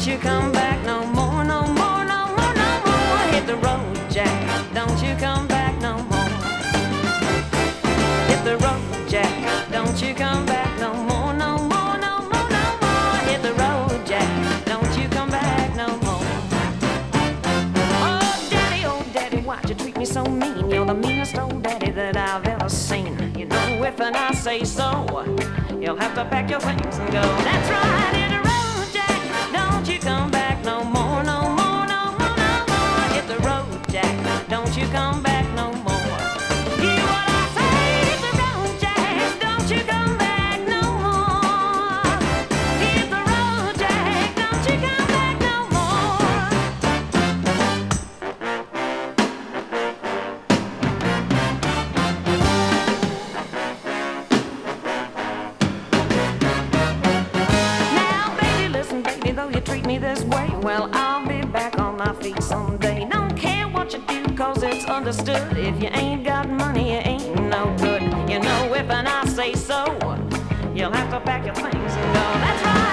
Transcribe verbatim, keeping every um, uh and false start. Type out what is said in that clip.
you come back no more, no more, no more, no more. Hit the road, Jack, don't you come back no more. Hit the road, Jack, don't you come back no more, no more, no more, no more. Hit the road, Jack, don't you come back no more. Oh, daddy, oh, daddy, why'd you treat me so mean? You're the meanest old daddy that I've ever seen. You know, if and I say so, you'll have to pack your things and go. That's right, hit the road, Jack, don't you come back no more, no more, no more, no more. Hit the road, Jack, don't you come back no more. Hear what I say, hit the road, Jack, don't you come back no more. Hit the road, Jack, don't you come back no more. Now, baby, listen, baby, though you treat me this way, well, I'll be back on my feet someday. Don't care what you do, cause it's understood. If you ain't got money, you ain't no good. You know, if and I say so, you'll have to pack your things and go. That's right.